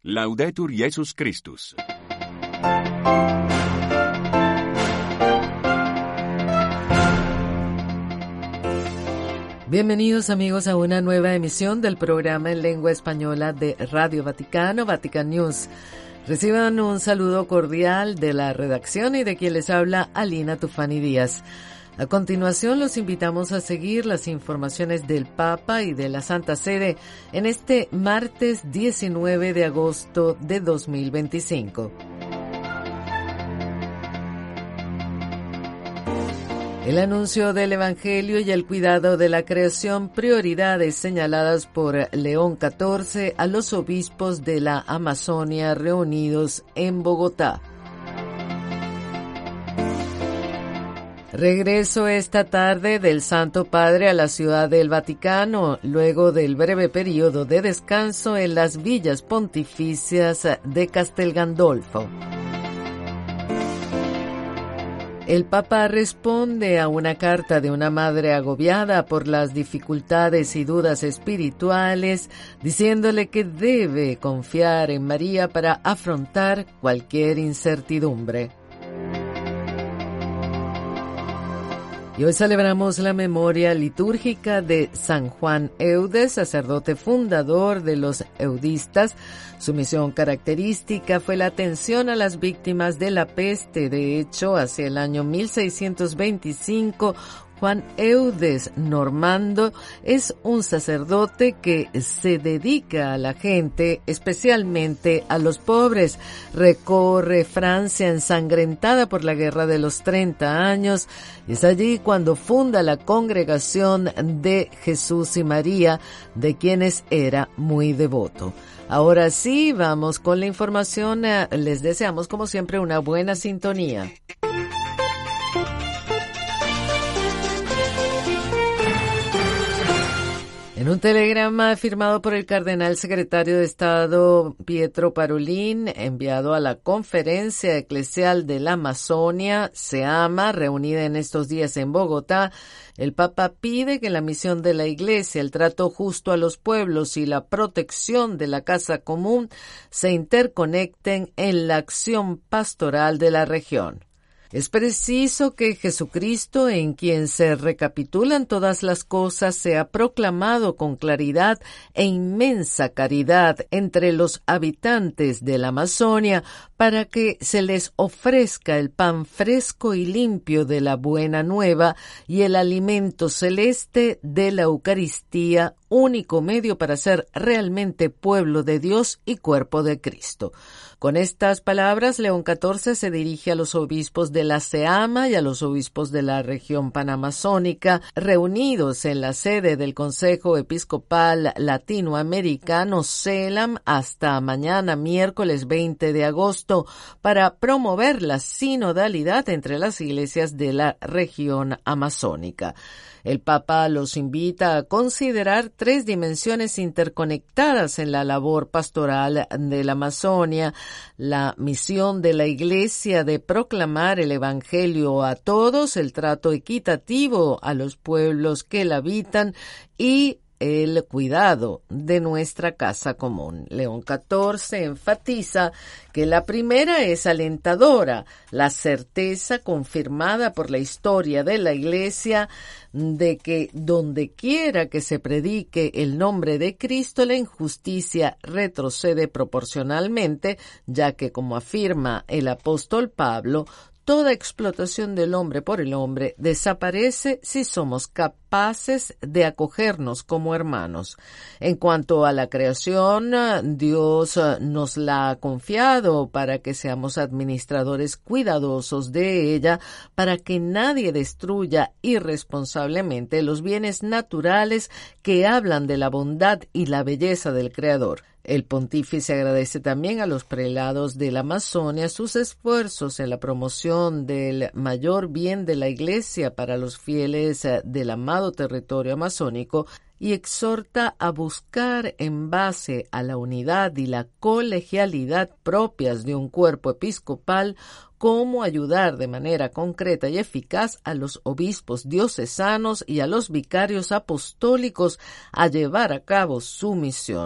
Laudetur Jesus Christus. Bienvenidos amigos a una nueva emisión del programa en lengua española de Radio Vaticano, Vatican News. Reciban un saludo cordial de la redacción y de quien les habla Alina Tufani Díaz. A continuación los invitamos a seguir las informaciones del Papa y de la Santa Sede en este martes 19 de agosto de 2025. El anuncio del Evangelio y el cuidado de la creación, prioridades señaladas por León XIV a los obispos de la Amazonia reunidos en Bogotá. Regreso esta tarde del Santo Padre a la Ciudad del Vaticano, luego del breve periodo de descanso en las villas pontificias de Castel Gandolfo. El Papa responde a una carta de una madre agobiada por las dificultades y dudas espirituales, diciéndole que debe confiar en María para afrontar cualquier incertidumbre. Y hoy celebramos la memoria litúrgica de San Juan Eudes, sacerdote fundador de los eudistas. Su misión característica fue la atención a las víctimas de la peste. De hecho, hacia el año 1625, Juan Eudes Normando es un sacerdote que se dedica a la gente, especialmente a los pobres. Recorre Francia ensangrentada por la Guerra de los 30 años. Es allí cuando funda la Congregación de Jesús y María, de quienes era muy devoto. Ahora sí, vamos con la información. Les deseamos, como siempre, una buena sintonía. En un telegrama firmado por el cardenal secretario de Estado Pietro Parolin, enviado a la Conferencia Eclesial de la Amazonia, SEAMA, reunida en estos días en Bogotá, el Papa pide que la misión de la Iglesia, el trato justo a los pueblos y la protección de la casa común se interconecten en la acción pastoral de la región. Es preciso que Jesucristo, en quien se recapitulan todas las cosas, sea proclamado con claridad e inmensa caridad entre los habitantes de la Amazonia para que se les ofrezca el pan fresco y limpio de la buena nueva y el alimento celeste de la Eucaristía, único medio para ser realmente pueblo de Dios y cuerpo de Cristo. Con estas palabras, León XIV se dirige a los obispos de la SEAMA y a los obispos de la región panamazónica, reunidos en la sede del Consejo Episcopal Latinoamericano, CELAM, hasta mañana, miércoles 20 de agosto, para promover la sinodalidad entre las iglesias de la región amazónica. El Papa los invita a considerar tres dimensiones interconectadas en la labor pastoral de la Amazonia: la misión de la Iglesia de proclamar el Evangelio a todos, el trato equitativo a los pueblos que la habitan y el cuidado de nuestra casa común. León XIV enfatiza que la primera es alentadora, la certeza confirmada por la historia de la Iglesia de que donde quiera que se predique el nombre de Cristo, la injusticia retrocede proporcionalmente, ya que, como afirma el apóstol Pablo, toda explotación del hombre por el hombre desaparece si somos capaces de acogernos como hermanos. En cuanto a la creación, Dios nos la ha confiado para que seamos administradores cuidadosos de ella, para que nadie destruya irresponsablemente los bienes naturales que hablan de la bondad y la belleza del Creador. El pontífice agradece también a los prelados de la Amazonia sus esfuerzos en la promoción del mayor bien de la Iglesia para los fieles del amado territorio amazónico y exhorta a buscar, en base a la unidad y la colegialidad propias de un cuerpo episcopal, cómo ayudar de manera concreta y eficaz a los obispos diocesanos y a los vicarios apostólicos a llevar a cabo su misión.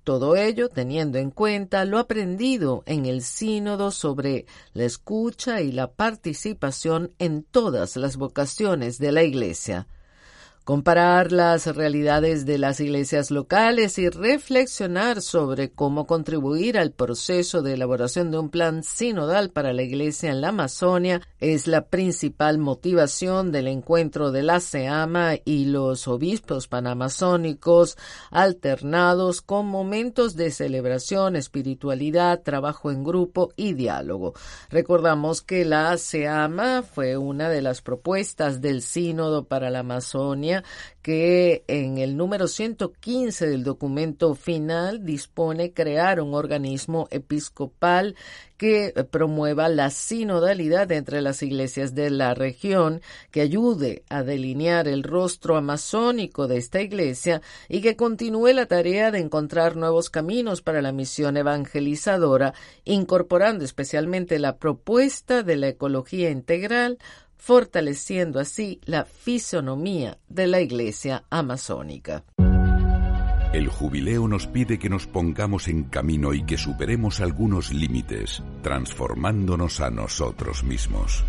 Todo ello teniendo en cuenta lo aprendido en el sínodo sobre la escucha y la participación en todas las vocaciones de la Iglesia. Comparar las realidades de las iglesias locales y reflexionar sobre cómo contribuir al proceso de elaboración de un plan sinodal para la Iglesia en la Amazonia es la principal motivación del encuentro de la SEAMA y los obispos panamazónicos, alternados con momentos de celebración, espiritualidad, trabajo en grupo y diálogo. Recordamos que la SEAMA fue una de las propuestas del Sínodo para la Amazonia, que en el número 115 del documento final dispone crear un organismo episcopal que promueva la sinodalidad entre las iglesias de la región, que ayude a delinear el rostro amazónico de esta iglesia y que continúe la tarea de encontrar nuevos caminos para la misión evangelizadora, incorporando especialmente la propuesta de la ecología integral, fortaleciendo así la fisonomía de la Iglesia amazónica. El jubileo nos pide que nos pongamos en camino y que superemos algunos límites, transformándonos a nosotros mismos.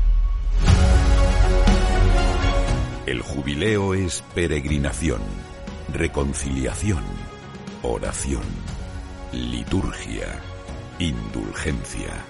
El jubileo es peregrinación, reconciliación, oración, liturgia, indulgencia.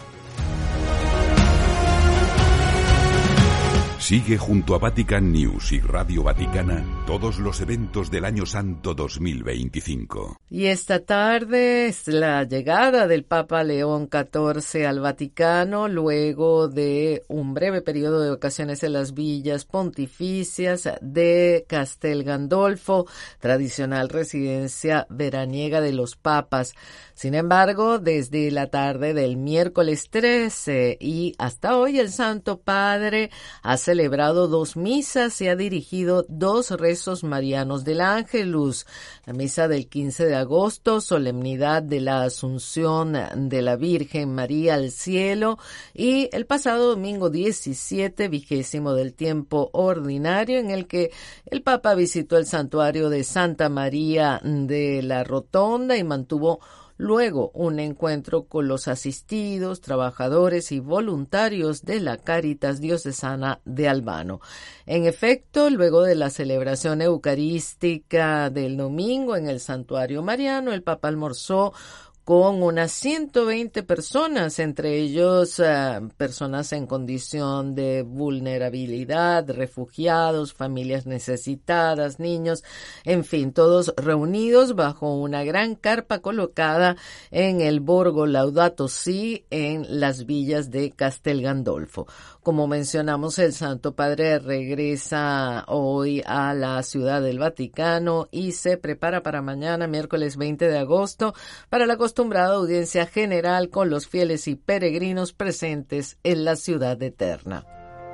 Sigue junto a Vatican News y Radio Vaticana todos los eventos del Año Santo 2025. Y esta tarde es la llegada del Papa León XIV al Vaticano, luego de un breve periodo de vacaciones en las villas pontificias de Castel Gandolfo, tradicional residencia veraniega de los papas. Sin embargo, desde la tarde del miércoles 13 y hasta hoy, el Santo Padre ha celebrado 2 misas y ha dirigido 2 rezos marianos del Ángelus. La misa del 15 de agosto, solemnidad de la Asunción de la Virgen María al cielo, y el pasado domingo 17, 20º del tiempo ordinario, en el que el Papa visitó el santuario de Santa María de la Rotonda y mantuvo luego un encuentro con los asistidos, trabajadores y voluntarios de la Cáritas Diocesana de Albano. En efecto, luego de la celebración eucarística del domingo en el santuario mariano, el Papa almorzó con unas 120 personas, entre ellos personas en condición de vulnerabilidad, refugiados, familias necesitadas, niños, en fin, todos reunidos bajo una gran carpa colocada en el Borgo Laudato Si en las villas de Castel Gandolfo. Como mencionamos, el Santo Padre regresa hoy a la Ciudad del Vaticano y se prepara para mañana, miércoles 20 de agosto, para la acostumbrada audiencia general con los fieles y peregrinos presentes en la Ciudad Eterna.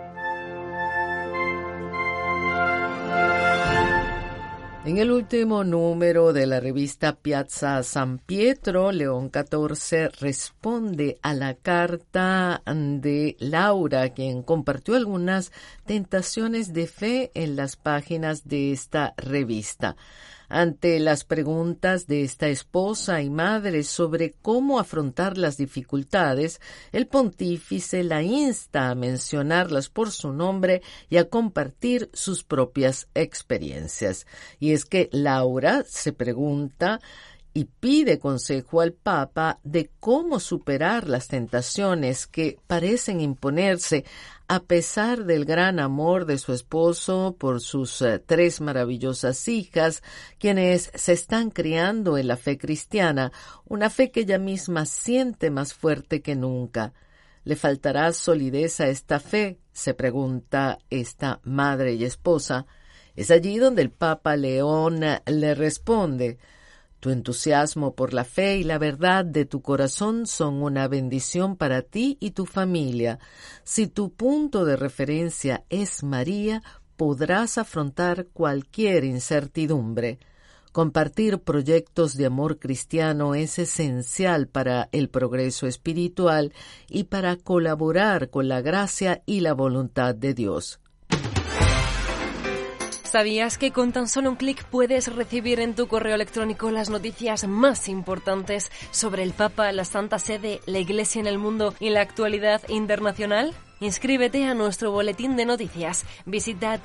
En el último número de la revista Piazza San Pietro, León XIV responde a la carta de Laura, quien compartió algunas tentaciones de fe en las páginas de esta revista. Ante las preguntas de esta esposa y madre sobre cómo afrontar las dificultades, el pontífice la insta a mencionarlas por su nombre y a compartir sus propias experiencias. Y es que Laura se pregunta y pide consejo al Papa de cómo superar las tentaciones que parecen imponerse a pesar del gran amor de su esposo por sus 3 maravillosas hijas, quienes se están criando en la fe cristiana, una fe que ella misma siente más fuerte que nunca. ¿Le faltará solidez a esta fe?, se pregunta esta madre y esposa. Es allí donde el Papa León le responde: tu entusiasmo por la fe y la verdad de tu corazón son una bendición para ti y tu familia. Si tu punto de referencia es María, podrás afrontar cualquier incertidumbre. Compartir proyectos de amor cristiano es esencial para el progreso espiritual y para colaborar con la gracia y la voluntad de Dios. ¿Sabías que con tan solo un clic puedes recibir en tu correo electrónico las noticias más importantes sobre el Papa, la Santa Sede, la Iglesia en el mundo y la actualidad internacional? Inscríbete a nuestro boletín de noticias. Visita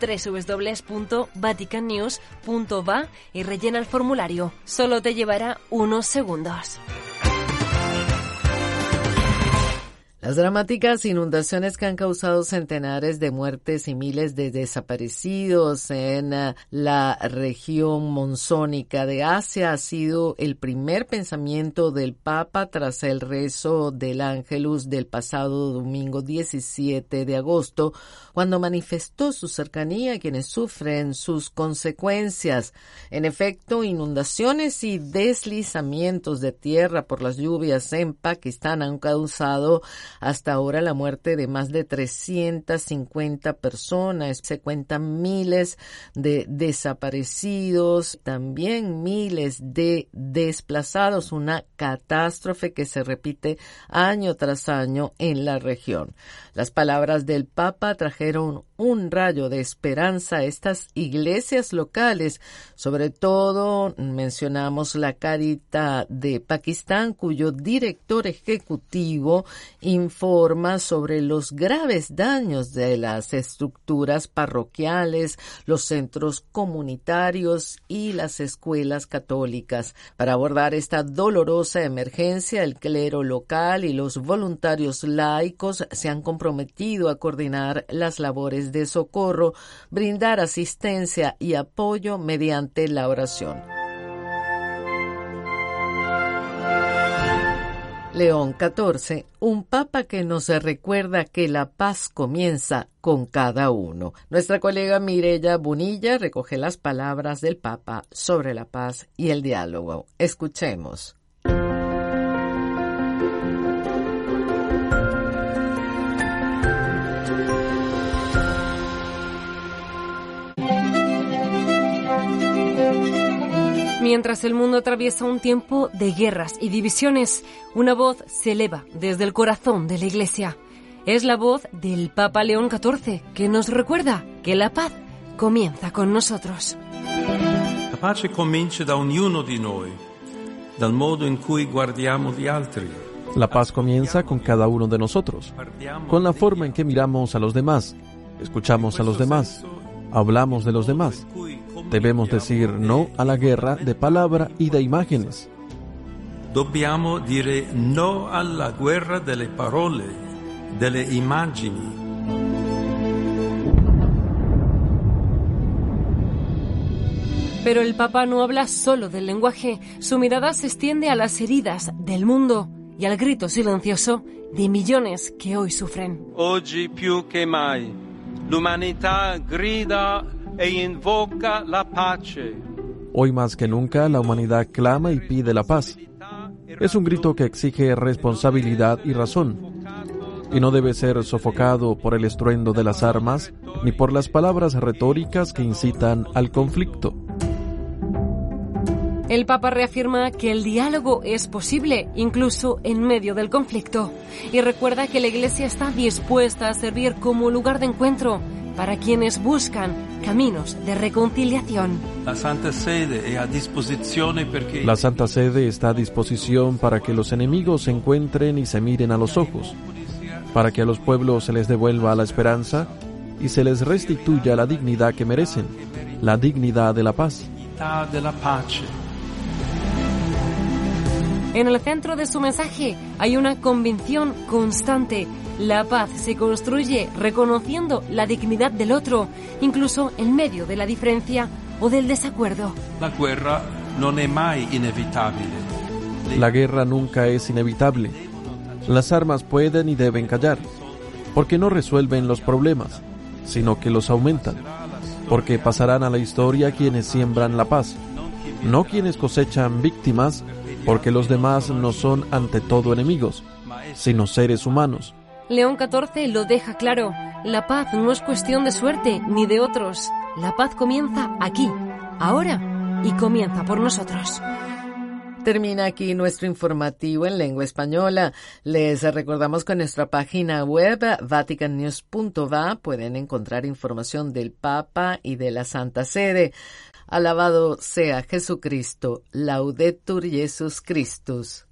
www.vaticannews.va y rellena el formulario. Solo te llevará unos segundos. Las dramáticas inundaciones que han causado centenares de muertes y miles de desaparecidos en la región monzónica de Asia ha sido el primer pensamiento del Papa tras el rezo del Ángelus del pasado domingo 17 de agosto, cuando manifestó su cercanía a quienes sufren sus consecuencias. En efecto, inundaciones y deslizamientos de tierra por las lluvias en Pakistán han causado hasta ahora la muerte de más de 350 personas. Se cuentan miles de desaparecidos, también miles de desplazados, una catástrofe que se repite año tras año en la región. Las palabras del Papa trajeron un rayo de esperanza a estas iglesias locales. Sobre todo mencionamos la Caritas de Pakistán, cuyo director ejecutivo informa sobre los graves daños de las estructuras parroquiales, los centros comunitarios y las escuelas católicas. Para abordar esta dolorosa emergencia, el clero local y los voluntarios laicos se han comprometido a coordinar las labores de socorro, brindar asistencia y apoyo mediante la oración. León XIV, un papa que nos recuerda que la paz comienza con cada uno. Nuestra colega Mireya Bonilla recoge las palabras del Papa sobre la paz y el diálogo. Escuchemos. Mientras el mundo atraviesa un tiempo de guerras y divisiones, una voz se eleva desde el corazón de la Iglesia. Es la voz del Papa León XIV, que nos recuerda que la paz comienza con nosotros. La pace comincia da ognuno di noi, dal modo in cui guardiamo gli altri. La paz comienza con cada uno de nosotros, con la forma en que miramos a los demás, escuchamos a los demás, hablamos de los demás. Debemos decir no a la guerra de palabra y de imágenes. Dobbiamo dire no alla guerra delle parole, delle immagini. Pero el Papa no habla solo del lenguaje, su mirada se extiende a las heridas del mundo y al grito silencioso de millones que hoy sufren. Oggi più che mai, l'umanità grida e invoca la pace. Hoy más que nunca la humanidad clama y pide la paz. Es un grito que exige responsabilidad y razón, y no debe ser sofocado por el estruendo de las armas ni por las palabras retóricas que incitan al conflicto. El Papa reafirma que el diálogo es posible, incluso en medio del conflicto, y recuerda que la Iglesia está dispuesta a servir como lugar de encuentro para quienes buscan caminos de reconciliación. La Santa Sede è a disposizione perché La Santa Sede está a disposición para que los enemigos se encuentren y se miren a los ojos, para que a los pueblos se les devuelva la esperanza y se les restituya la dignidad que merecen, la dignidad de la paz. de la pace. En el centro de su mensaje hay una convicción constante. La paz se construye reconociendo la dignidad del otro, incluso en medio de la diferencia o del desacuerdo. La guerra non è mai inevitabile. La guerra nunca es inevitable. Las armas pueden y deben callar, porque no resuelven los problemas, sino que los aumentan, porque pasarán a la historia quienes siembran la paz, no quienes cosechan víctimas, porque los demás no son ante todo enemigos, sino seres humanos. León XIV lo deja claro, la paz no es cuestión de suerte ni de otros. La paz comienza aquí, ahora, y comienza por nosotros. Termina aquí nuestro informativo en lengua española. Les recordamos que en nuestra página web vaticannews.va pueden encontrar información del Papa y de la Santa Sede. Alabado sea Jesucristo. Laudetur Jesus Christus.